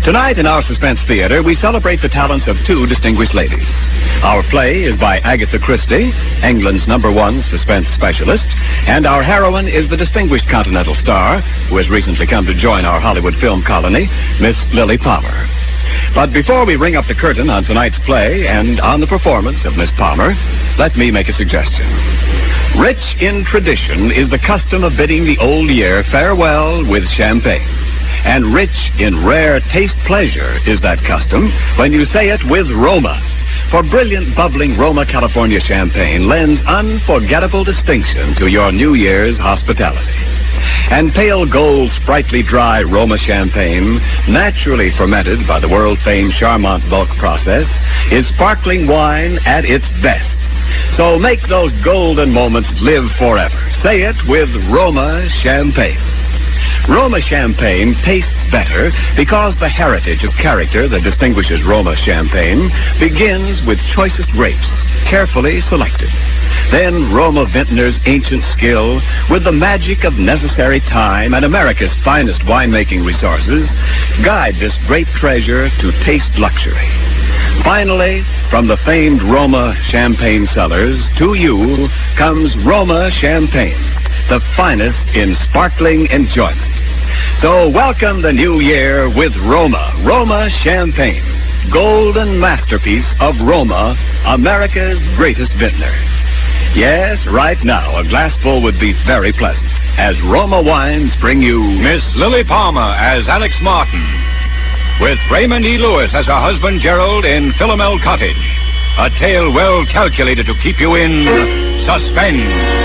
Tonight in our Suspense Theater, we celebrate the talents of two distinguished ladies. Our play is by Agatha Christie, England's #1 suspense specialist, and our heroine is the distinguished Continental star, who has recently come to join our Hollywood film colony, Miss Lily Palmer. But before we ring up the curtain on tonight's play and on the performance of Miss Palmer, let me make a suggestion. Rich in tradition is the custom of bidding the old year farewell with champagne. And rich in rare taste pleasure is that custom when you say it with Roma. For brilliant, bubbling Roma California champagne lends unforgettable distinction to your New Year's hospitality. And pale gold, sprightly dry Roma champagne, naturally fermented by the world-famed Charmant bulk process, is sparkling wine at its best. So make those golden moments live forever. Say it with Roma champagne. Roma champagne tastes better because the heritage of character that distinguishes Roma champagne begins with choicest grapes, carefully selected. Then Roma vintner's ancient skill, with the magic of necessary time and America's finest winemaking resources, guide this grape treasure to taste luxury. Finally, from the famed Roma champagne cellars, to you comes Roma champagne, the finest in sparkling enjoyment. So welcome the new year with Roma champagne, golden masterpiece of Roma, America's greatest vintner. Yes, right now, a glassful would be very pleasant, as Roma wines bring you Miss Lily Palmer as Alex Martin, with Raymond E. Lewis as her husband Gerald in Philomel Cottage, a tale well calculated to keep you in suspense.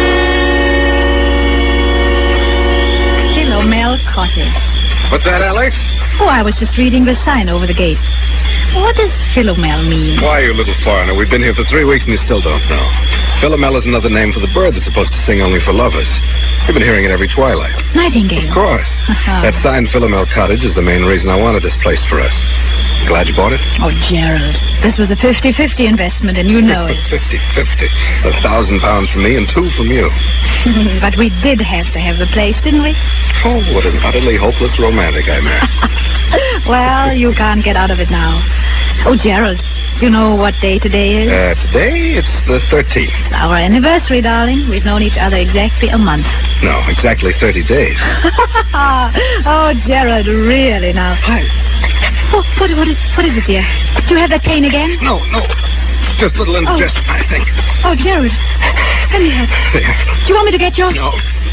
Philomel Cottage. What's that, Alex? Oh, I was just reading the sign over the gate. What does Philomel mean? Why, you little foreigner, we've been here for 3 weeks and you still don't know. Philomel is another name for the bird that's supposed to sing only for lovers. We've been hearing it every twilight. Nightingale. Of course. That sign, Philomel Cottage, is the main reason I wanted this place for us. Glad you bought it? Oh, Gerald, this was a 50-50 investment, and you know it. 50-50. £1,000 from me and 2 from you. But we did have to have the place, didn't we? Oh, what an utterly hopeless romantic I married. Well, you can't get out of it now. Oh, Gerald, do you know what day today is? Today, it's the 13th. It's our anniversary, darling. We've known each other exactly a month. No, exactly 30 days. Oh, Gerald, really now. Hi. Oh, what is it, dear? Do you have that pain again? No. It's just a little indigestion, I think. Oh, Gerald. Let me help. There. Do you want me to get your... No.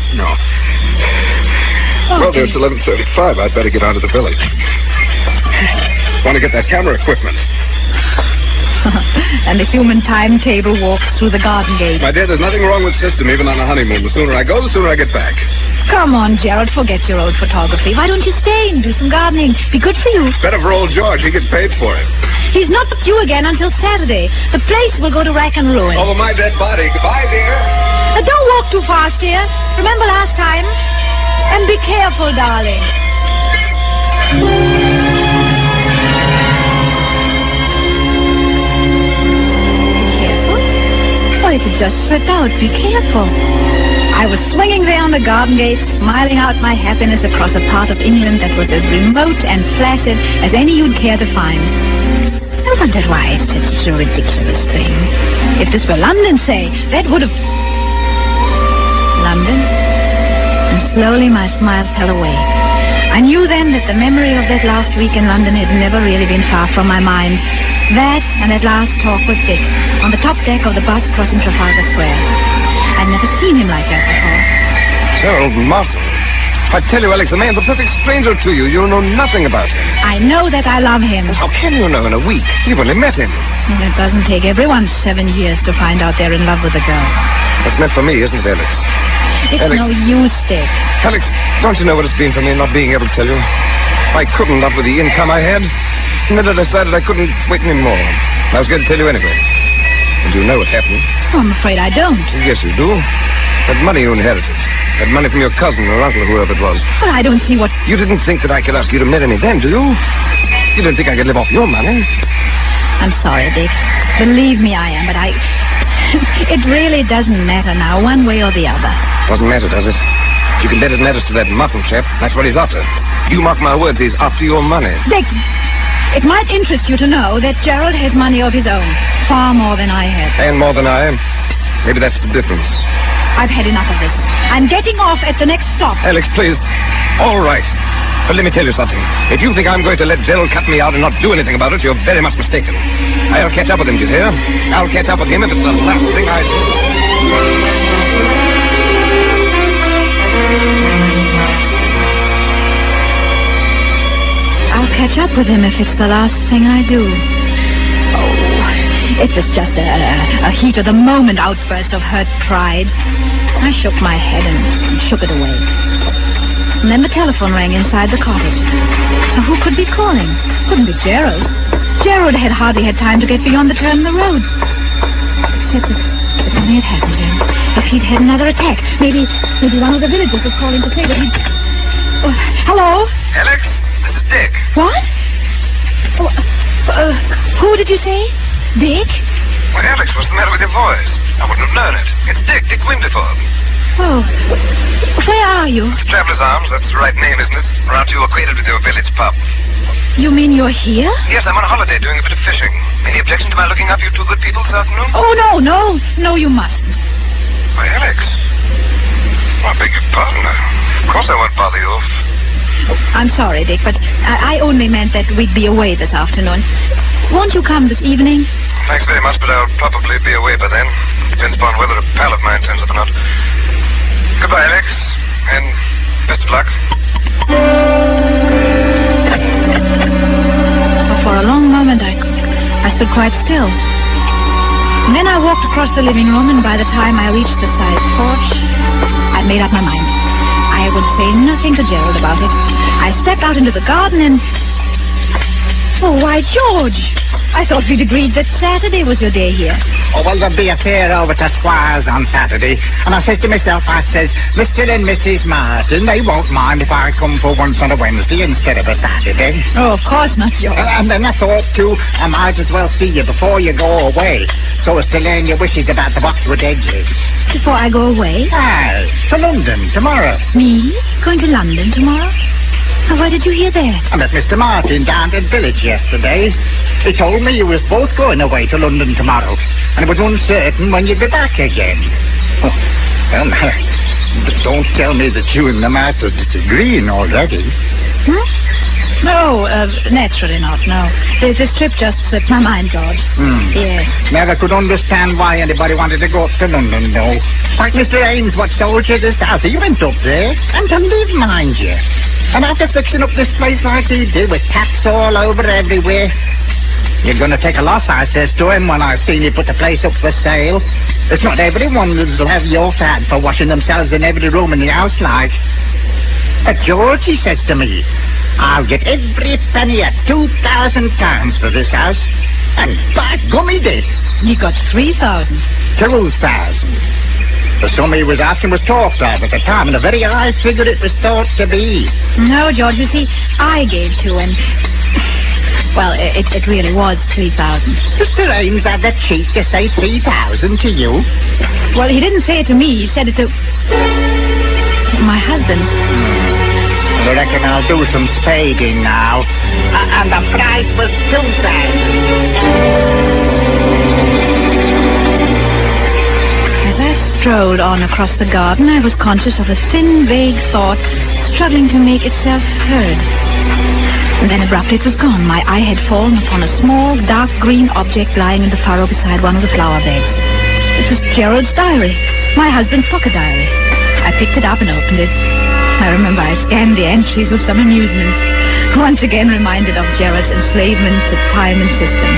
Oh, Well, dear, it's 11:35. I'd better get on to the village. Want to get that camera equipment. And the human timetable walks through the garden gate. My dear, there's nothing wrong with system, even on a honeymoon. The sooner I go, the sooner I get back. Come on, Gerald, forget your old photography. Why don't you stay and do some gardening? Be good for you. Better for old George. He gets paid for it. He's not with you again until Saturday. The place will go to rack and ruin. Over my dead body. Goodbye, dear. Don't walk too fast, dear. Remember last time? And be careful, darling. It had just slipped out. Be careful. I was swinging there on the garden gate, smiling out my happiness across a part of England that was as remote and placid as any you'd care to find. I wondered why I said such a ridiculous thing. If this were London, say, that would have... London? And slowly my smile fell away. I knew then that the memory of that last week in London had never really been far from my mind. That and that last talk with Dick on the top deck of the bus crossing Trafalgar Square. I'd never seen him like that before. Gerald Martin. I tell you, Alex, the man's a perfect stranger to you. You know nothing about him. I know that I love him. How can you know in a week? You've only met him. It doesn't take everyone 7 years to find out they're in love with a girl. That's meant for me, isn't it, Alex? It's Alex. no use, Dick. Alex, don't you know what it's been for me not being able to tell you? I couldn't love with the income I had. And then I decided I couldn't wait any more. I was going to tell you anyway. And you know what happened. Oh, I'm afraid I don't. Yes, you do. That money you inherited. That money from your cousin or uncle, whoever it was. But I don't see what... You didn't think that I could ask you to marry me then, do you? You didn't think I could live off your money? I'm sorry, Dick. Believe me, I am, but It really doesn't matter now, one way or the other. Doesn't matter, does it? You can bet it matters to that Martin chap. That's what he's after. You mark my words, he's after your money. Dick, it might interest you to know that Gerald has money of his own. Far more than I have. And more than I am. Maybe that's the difference. I've had enough of this. I'm getting off at the next stop. Alex, please. All right. But let me tell you something. If you think I'm going to let Gerald cut me out and not do anything about it, you're very much mistaken. I'll catch up with him, do you hear? I'll catch up with him if it's the last thing I do. I'll catch up with him if it's the last thing I do. Oh, it was just a heat of the moment outburst of hurt pride. I shook my head and shook it away. And then the telephone rang inside the cottage. Now, who could be calling? Couldn't be Gerald. Gerald had hardly had time to get beyond the turn of the road. Except if something had happened to him. If he'd had another attack. Maybe one of the villagers was calling to say that he'd... Oh, hello? Alex, this is Dick. What? Oh, who did you say? Dick? Well, Alex, what's the matter with your voice? I wouldn't have known it. It's Dick Winterford. Oh, where are you? Traveller's Arms, that's the right name, isn't it? Or aren't you acquainted with your village pub? You mean you're here? Yes, I'm on holiday doing a bit of fishing. Any objection to my looking after you two good people this afternoon? Oh, no, you mustn't. Why, Alex. I beg your pardon. Of course I won't bother you. I'm sorry, Dick, but I only meant that we'd be away this afternoon. Won't you come this evening? Thanks very much, but I'll probably be away by then. Depends upon whether a pal of mine turns up or not. Goodbye, Alex, and best of luck. For a long moment, I stood quite still. And then I walked across the living room, and by the time I reached the side porch, I'd made up my mind. I would say nothing to Gerald about it. I stepped out into the garden and... Oh, why, George! I thought we'd agreed that Saturday was your day here. Oh, well, there'll be a fair over to Squire's on Saturday. And I says to myself, Mr. and Mrs. Martin, they won't mind if I come for once on a Wednesday instead of a Saturday. Oh, of course not, George. And then I thought, too, I might as well see you before you go away, so as to learn your wishes about the Boxwood Edges. Before I go away? Aye, to London tomorrow. Me? Going to London tomorrow? Oh, why did you hear that? I met Mr. Martin down at the village yesterday. He told me you was both going away to London tomorrow, and it was uncertain when you'd be back again. Oh, well, don't tell me that you and the master are disagreeing already. Hmm? No, naturally not, no. This trip just slipped my mind, George. Yes. Never could understand why anybody wanted to go up to London, though. Like Mr. Ames, what sold you this house. He went up there, and to live, mind you. And after fixing up this place like he did, with taps all over everywhere, you're going to take a loss, I says to him, when I seen you put the place up for sale. It's not everyone that'll have your fad for washing themselves in every room in the house, like. But George, he says to me, I'll get every penny at £2,000 for this house. And by gum, he did. He got 3,000. 2,000. The sum he was asking was talked of at the time, and a very high figure it was thought to be. No, George, you see, I gave 2, and... Well, it really was 3,000. Mr. Ames had the cheek to say 3,000 to you. Well, he didn't say it to me. He said it to... my husband. I reckon I'll do some spading now. And the price was 2,000. Strolled on across the garden, I was conscious of a thin, vague thought struggling to make itself heard. And then abruptly it was gone. My eye had fallen upon a small, dark green object lying in the furrow beside one of the flower beds. It was Gerald's diary, my husband's pocket diary. I picked it up and opened it. I remember I scanned the entries with some amusement, once again reminded of Gerald's enslavement to time and system.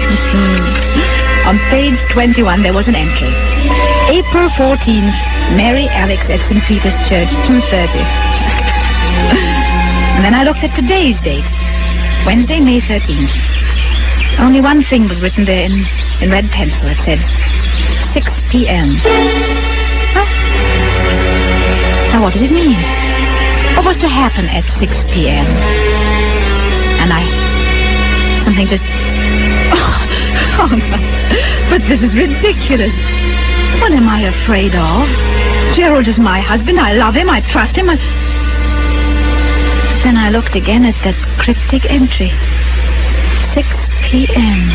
On page 21 there was an entry. April 14th, Mary Alex at St. Peter's Church, 2:30. And then I looked at today's date, Wednesday, May 13th. Only one thing was written there in red pencil. It said, 6 p.m. Huh? Now, what did it mean? What was to happen at 6 p.m.? And something just... Oh, no. But this is ridiculous. What am I afraid of? Gerald is my husband. I love him. I trust him. Then I looked again at that cryptic entry. 6 p.m.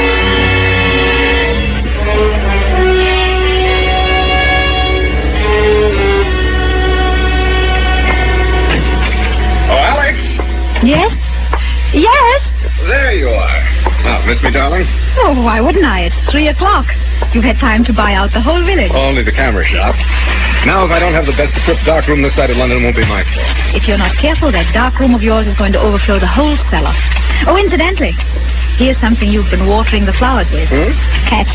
Oh, Alex! Yes? Yes? There you are. Oh, miss me, darling? Oh, why wouldn't I? It's 3 o'clock. You've had time to buy out the whole village. Only the camera shop. Now, if I don't have the best equipped dark room this side of London, it won't be my fault. If you're not careful, that dark room of yours is going to overflow the whole cellar. Oh, incidentally, here's something you've been watering the flowers with. Catch.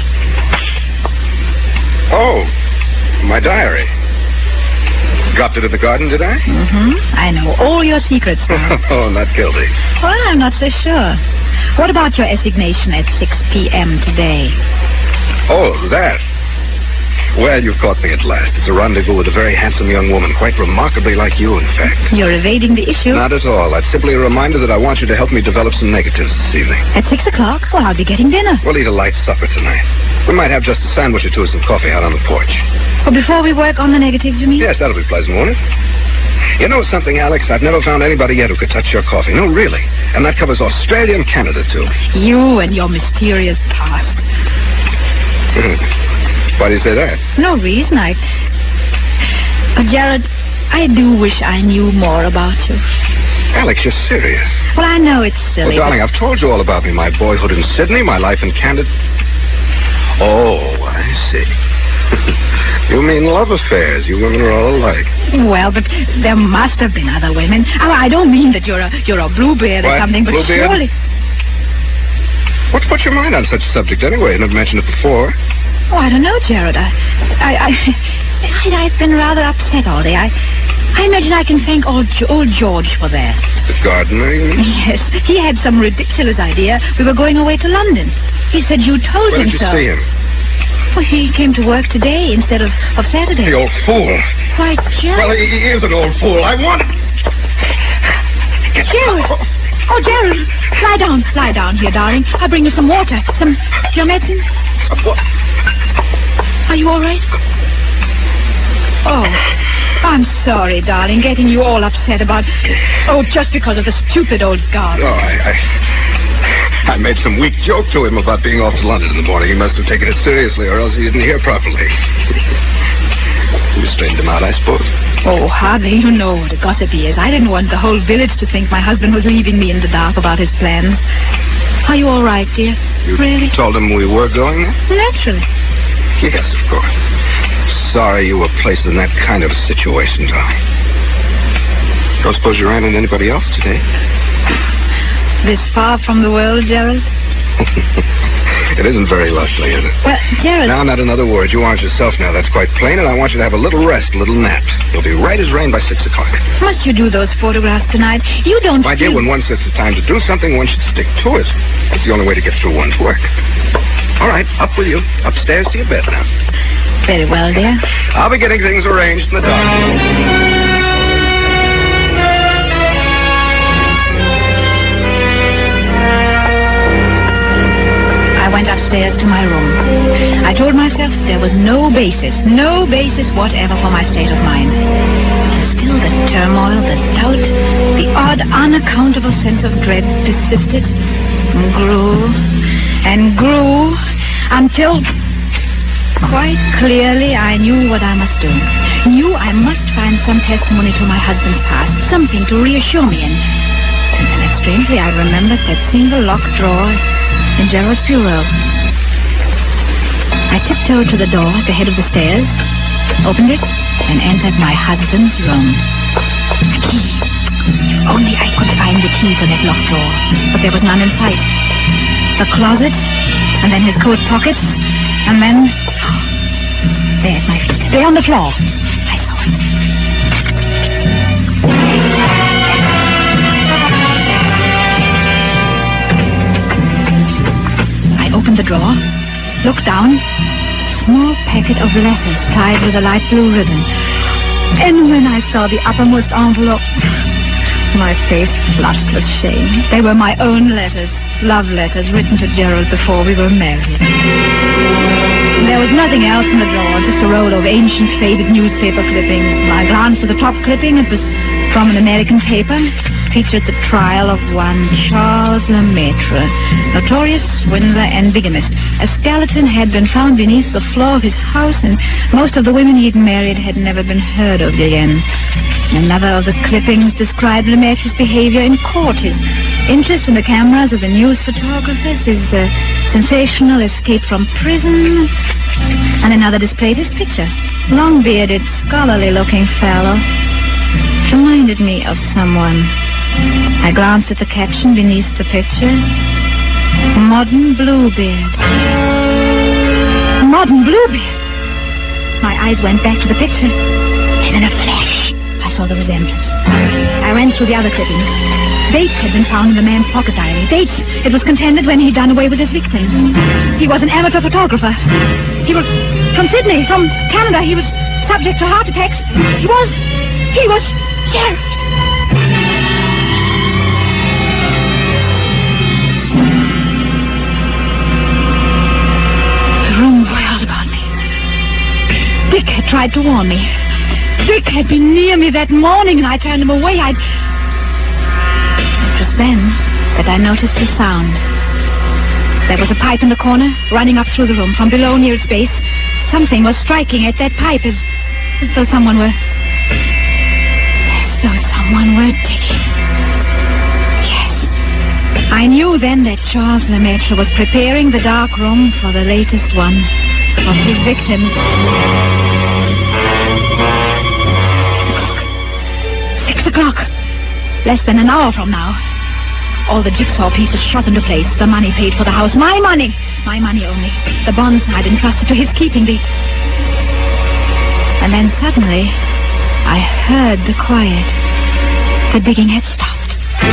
Oh, my diary. Dropped it in the garden, did I? I know all your secrets now. Oh, not guilty. Well, I'm not so sure. What about your assignation at 6 p.m. today? Oh, that. Well, you've caught me at last. It's a rendezvous with a very handsome young woman, quite remarkably like you, in fact. You're evading the issue. Not at all. That's simply a reminder that I want you to help me develop some negatives this evening. At 6 o'clock? Well, I'll be getting dinner. We'll eat a light supper tonight. We might have just a sandwich or two and some coffee out on the porch. Well, before we work on the negatives, you mean? Yes, that'll be pleasant, won't it? You know something, Alex? I've never found anybody yet who could touch your coffee. No, really. And that covers Australia and Canada, too. You and your mysterious past. Why do you say that? No reason. But, Jared, I do wish I knew more about you. Alex, you're serious. Well, I know it's silly. Oh, darling, I've told you all about me. My boyhood in Sydney, my life in Canada. Oh, I see. You mean love affairs. You women are all alike. Well, but there must have been other women. Oh, I don't mean that you're a Bluebeard or something, but Bluebeard? surely... What's put your mind on such a subject anyway? You never mentioned it before. Oh, I don't know, Jared. I've been rather upset all day. I imagine I can thank old George for that. The gardener, you mean? Yes. He had some ridiculous idea. We were going away to London. He said you told When him did you so. see him? Well, he came to work today instead of Saturday. The old fool. Why, Jared... Well, he is an old fool. I want it. Jared! Oh, Jared, lie down here, darling. I'll bring you some water, your medicine. What? Are you all right? Oh, I'm sorry, darling, getting you all upset about... Oh, just because of the stupid old garden. Oh, I made some weak joke to him about being off to London in the morning. He must have taken it seriously, or else he didn't hear properly. You straightened him out, I suppose. Oh, hardly. You know what a gossip he is. I didn't want the whole village to think my husband was leaving me in the dark about his plans. Are you all right, dear? You really? Told him we were going there? Naturally. Yes, of course. Sorry you were placed in that kind of a situation, darling. Don't suppose you ran into anybody else today? This far from the world, Gerald? It isn't very lovely, is it? Well, Gerald... Now, not another word. You aren't yourself now. That's quite plain, and I want you to have a little rest, a little nap. You'll be right as rain by 6 o'clock. Must you do those photographs tonight? You don't... My dear, when one sets a time to do something, one should stick to it. It's the only way to get through one's work. All right, up with you. Upstairs to your bed now. Very well, dear. I'll be getting things arranged in the dark. I went upstairs to my room. I told myself there was no basis whatever for my state of mind. Still the turmoil, the doubt, the odd, unaccountable sense of dread persisted and grew until quite clearly I knew what I must do. Knew I must find some testimony to my husband's past, something to reassure me in. And then, strangely, I remembered that single locked drawer in Gerald's bureau. I tiptoed to the door at the head of the stairs, opened it, and entered my husband's room. The key. If only I could find the key to that locked drawer. But there was none in sight. The closet, and then his coat pockets, and then... there at my feet. There on the floor. I saw it. Opened the drawer, looked down, small packet of letters tied with a light blue ribbon. And when I saw the uppermost envelope, my face flushed with shame. They were my own letters, love letters written to Gerald before we were married. There was nothing else in the drawer, just a roll of ancient, faded newspaper clippings. I glanced at the top clipping. It was from an American paper. Featured the trial of one Charles Lemaitre, notorious swindler and bigamist. A skeleton had been found beneath the floor of his house, and most of the women he'd married had never been heard of again. Another of the clippings described Lemaitre's behavior in court, his interest in the cameras of the news photographers, his sensational escape from prison, and another displayed his picture. Long-bearded, scholarly-looking fellow. It reminded me of someone. I glanced at the caption beneath the picture. Modern Bluebeard. Modern Bluebeard. My eyes went back to the picture, and in a flash, I saw the resemblance. I ran through the other clippings. Dates had been found in the man's pocket diary. Dates, it was contended, when he'd done away with his victims. He was an amateur photographer. He was from Sydney, from Canada. He was subject to heart attacks. He was Gerald. The room whirled about me. Dick had tried to warn me. Dick had been near me that morning, and I turned him away. It was then that I noticed the sound. There was a pipe in the corner, running up through the room. From below, near its base, something was striking at that pipe as though someone were digging. Yes. I knew then that Charles Lemaitre was preparing the dark room for the latest one of his victims. 6 o'clock. Less than an hour from now. All the jigsaw pieces shot into place. The money paid for the house. My money. My money only. The bonds I'd entrusted to his keeping. And then suddenly, I heard the quiet. The digging had stopped.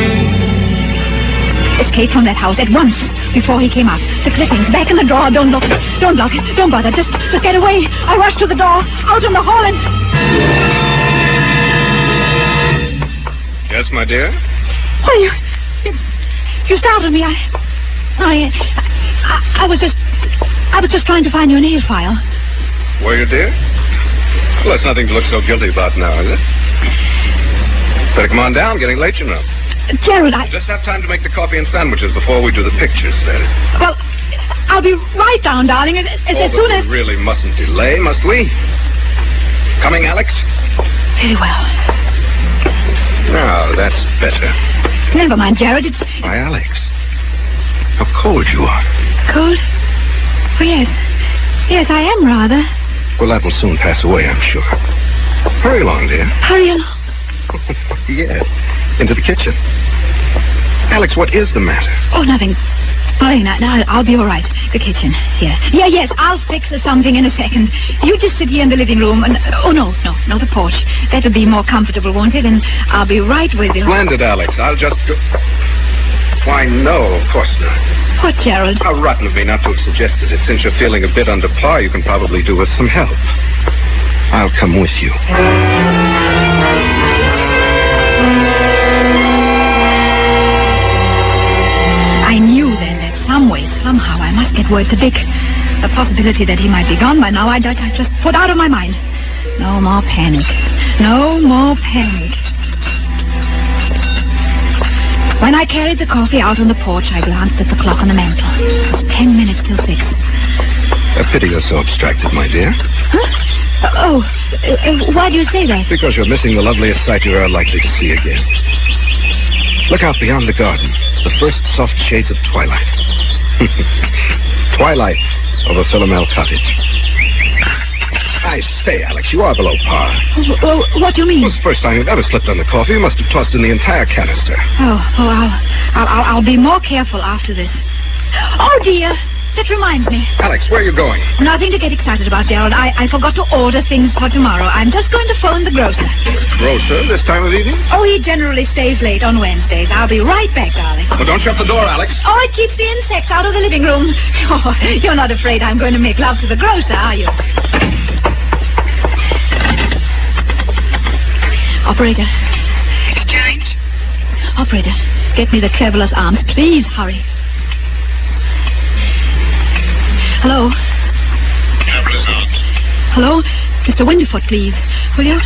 Escape from that house at once, before he came out. The clippings, back in the drawer. Don't look. Don't lock it. Don't bother. Just get away. I rushed to the door, out in the hall, and... Yes, my dear? Oh, you startled me. I was just trying to find your nail file. Were you, dear? Well, that's nothing to look so guilty about now, is it? Better come on down. Getting late, you know. Gerald, We'll just have time to make the coffee and sandwiches before we do the pictures, that is. Well, I'll be right down, darling, as soon as... We really mustn't delay, must we? Coming, Alex? Very well. Now, that's better. Never mind, Gerald, it's... Why, Alex, how cold you are. Cold? Oh, yes. Yes, I am rather. Well, that will soon pass away, I'm sure. Hurry along, dear. Hurry along. Yes, into the kitchen. Alex, what is the matter? Oh, nothing. Nothing. Now, I'll be all right. The kitchen. Here. Yeah, yes, I'll fix something in a second. You just sit here in the living room and... Oh, no, the porch. That'll be more comfortable, won't it? And I'll be right with you. Splendid, Alex. I'll just go... Why, no, of course not. What, Gerald? How rotten of me not to have suggested it. Since you're feeling a bit under par, you can probably do with some help. I'll come with you. I knew then that some way, somehow, I must get word to Dick. The possibility that he might be gone by now, I just put out of my mind. No more panic. No more panic. When I carried the coffee out on the porch, I glanced at the clock on the mantel. It was 10 minutes till 6. A pity you're so abstracted, my dear. Huh? Why do you say that? Because you're missing the loveliest sight you're likely to see again. Look out beyond the garden. The first soft shades of twilight. Twilight over Philomel Cottage. I say, Alex, you are below par. What do you mean? It was the first time you've ever slipped on the coffee. You must have tossed in the entire canister. I'll be more careful after this. Oh, dear. That reminds me. Alex, where are you going? Nothing to get excited about, Gerald. I forgot to order things for tomorrow. I'm just going to phone the grocer. Grocer, this time of evening? Oh, he generally stays late on Wednesdays. I'll be right back, darling. Well, don't shut the door, Alex. Oh, it keeps the insects out of the living room. Oh, you're not afraid I'm going to make love to the grocer, are you? Operator. Exchange. Operator, get me the Traveler's Arms. Please, hurry. Hello? Hello? Mr. Windyfoot, please. Will you?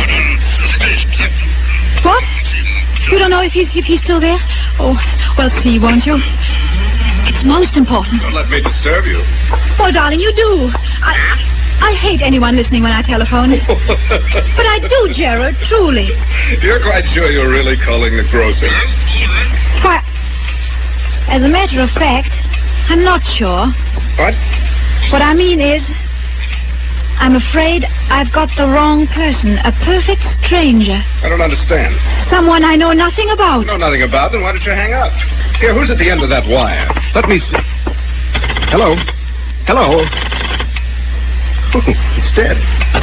What? You don't know if he's still there? Oh, well, see, won't you? It's most important. Don't let me disturb you. Oh, darling, you do. I hate anyone listening when I telephone. But I do, Gerald, truly. You're quite sure you're really calling the grocer? Why, as a matter of fact, I'm not sure. What? What I mean is, I'm afraid I've got the wrong person. A perfect stranger. I don't understand. Someone I know nothing about. You know nothing about, then why don't you hang up? Here, who's at the end of that wire? Let me see. Hello? Hello? It's dead.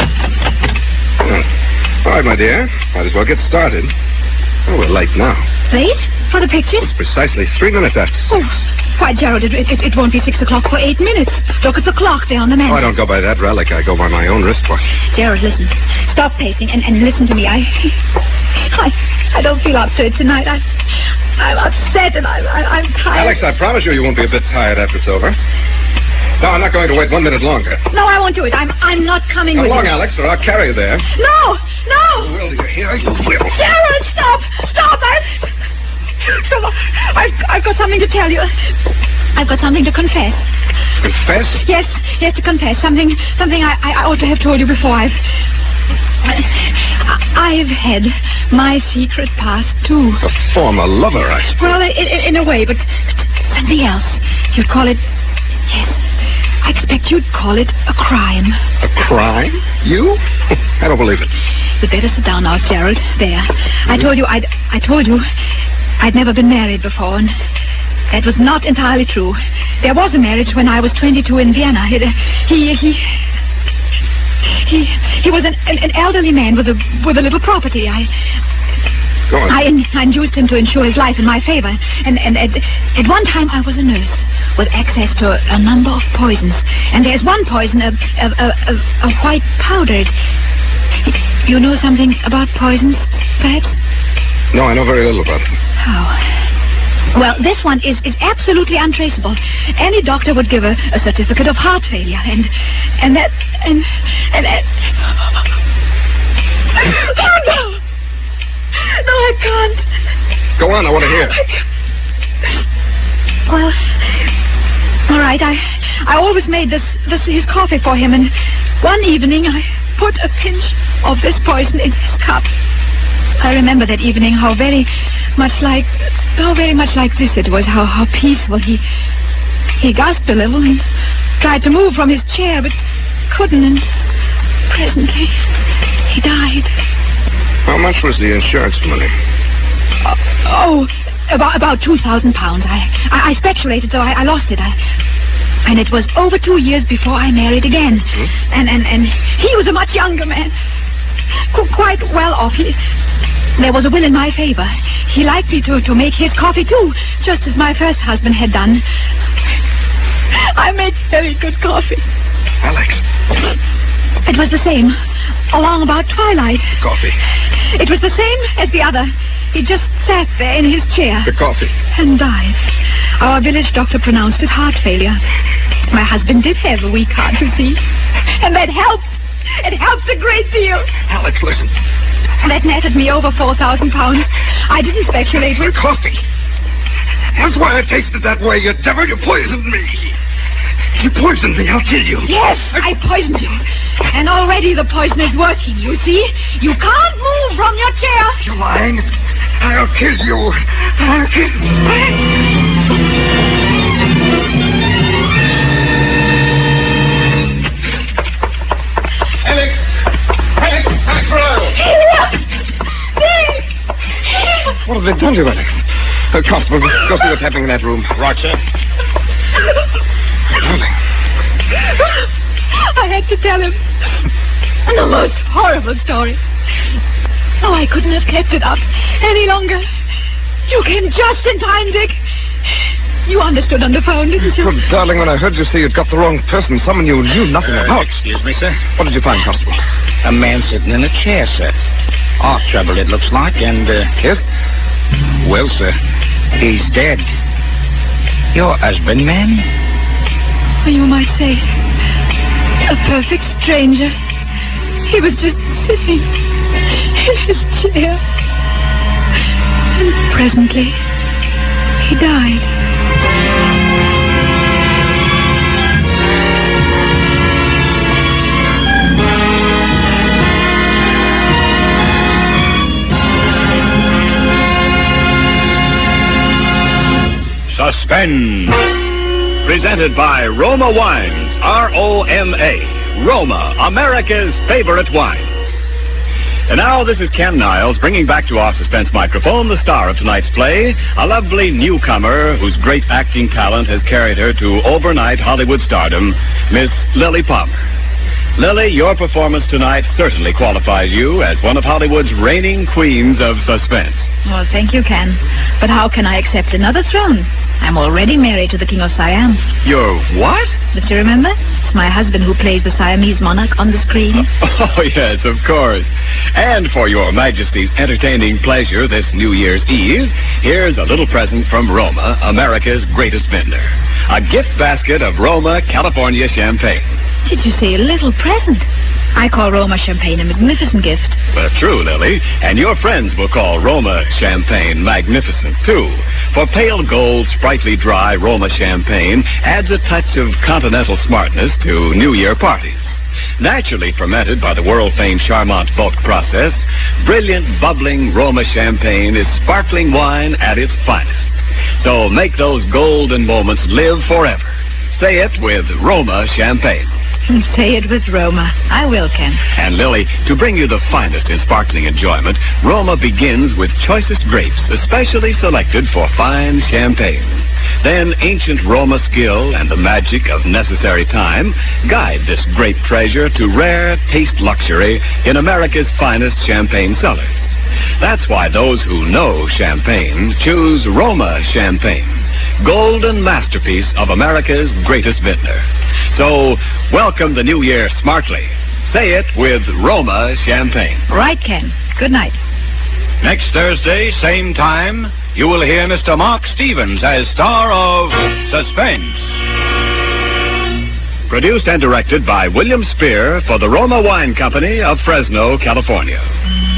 All right, my dear. Might as well get started. Oh, we're late now. Late? For the pictures? Precisely 3 minutes after 6. Oh, why, Gerald, it won't be 6 o'clock for 8 minutes. Look at the clock there on the mantel. Oh, I don't go by that relic. I go by my own wristwatch. Gerald, listen. Stop pacing and listen to me. I don't feel up to it tonight. I'm upset and I'm tired. Alex, I promise you won't be a bit tired after it's over. No, I'm not going to wait 1 minute longer. No, I won't do it. I'm not coming Come with along, you. Alex, or I'll carry you there. No! You will, do you hear? You will. Gerald, stop! I've got something to tell you. I've got something to confess. Confess? Yes, to confess. Something I ought to have told you before. I've had my secret past, too. A former lover, I suppose. Well, in a way, but something else. You'd call it... Yes, I expect you'd call it a crime. A crime? You? I don't believe it. You'd better sit down now, Gerald. There. I told you I'd never been married before, and that was not entirely true. There was a marriage when I was 22 in Vienna. He was an elderly man with a little property. Go on. I induced him to insure his life in my favor. And at one time I was a nurse with access to a number of poisons. And there's one poison, a white powder. You know something about poisons, perhaps? No, I know very little about them. Oh. Well, this one is absolutely untraceable. Any doctor would give a certificate of heart failure. And that... Oh, no! No, I can't. Go on, I want to hear. Well, all right. I always made this his coffee for him, and one evening I put a pinch of this poison in his cup. I remember that evening how very much like this it was, how peaceful. He gasped a little and tried to move from his chair, but couldn't, and presently he died. How much was the insurance money? About £2,000. I speculated, so I lost it. And it was over 2 years before I married again. Hmm? And he was a much younger man. Quite well off. There was a will in my favor. He liked me to make his coffee, too, just as my first husband had done. I made very good coffee. Alex. It was the same, along about twilight. Coffee. It was the same as the other. He just sat there in his chair. The coffee. And died. Our village doctor pronounced it heart failure. My husband did have a weak heart, you see. And that helped. It helped a great deal. Alex, listen. That netted me over £4,000. I didn't speculate with... The coffee. That's why I tasted that way, you devil. You poisoned me. You poisoned me. I'll kill you. Yes, I poisoned you. And already the poison is working, you see. You can't move from your chair. You're lying. I'll kill you. I'll kill you. Alex, Alex Rowe. What have they done to you, Alex? Constable, go see what's happening in that room. Right, sir. Darling. I had to tell him the most horrible story. Oh, I couldn't have kept it up any longer. You came just in time, Dick. You understood on the phone, didn't you? Good, darling, when I heard you say you'd got the wrong person, someone you knew nothing about. Excuse me, sir. What did you find, Constable? A man sitting in a chair, sir. Heart trouble, it looks like, and, Yes? Well, sir, he's dead. Your husband, ma'am? You might say A perfect stranger. He was just sitting in his chair. And presently, he died. Suspense. Presented by Roma Wines, R-O-M-A. Roma, America's favorite wines. And now, this is Ken Niles bringing back to our suspense microphone the star of tonight's play, a lovely newcomer whose great acting talent has carried her to overnight Hollywood stardom, Miss Lily Palmer. Lily, your performance tonight certainly qualifies you as one of Hollywood's reigning queens of suspense. Well, thank you, Ken. But how can I accept another throne? I'm already married to the King of Siam. You're what? Don't you remember? It's my husband who plays the Siamese monarch on the screen. Oh, yes, of course. And for your Majesty's entertaining pleasure this New Year's Eve, here's a little present from Roma, America's greatest vintner. A gift basket of Roma, California champagne. Did you say a little present? I call Roma champagne a magnificent gift. But true, Lily. And your friends will call Roma champagne magnificent, too. For pale gold, sprightly dry Roma champagne adds a touch of continental smartness to New Year parties. Naturally fermented by the world-famed Charmant bulk process, brilliant, bubbling Roma champagne is sparkling wine at its finest. So make those golden moments live forever. Say it with Roma champagne. Say it with Roma. I will, Ken. And Lily, to bring you the finest in sparkling enjoyment, Roma begins with choicest grapes, especially selected for fine champagnes. Then ancient Roma skill and the magic of necessary time guide this grape treasure to rare taste luxury in America's finest champagne cellars. That's why those who know champagne choose Roma champagne, golden masterpiece of America's greatest vintner. So, welcome the new year smartly. Say it with Roma champagne. Right, Ken. Good night. Next Thursday, same time, you will hear Mr. Mark Stevens as star of Suspense. Produced and directed by William Spear for the Roma Wine Company of Fresno, California.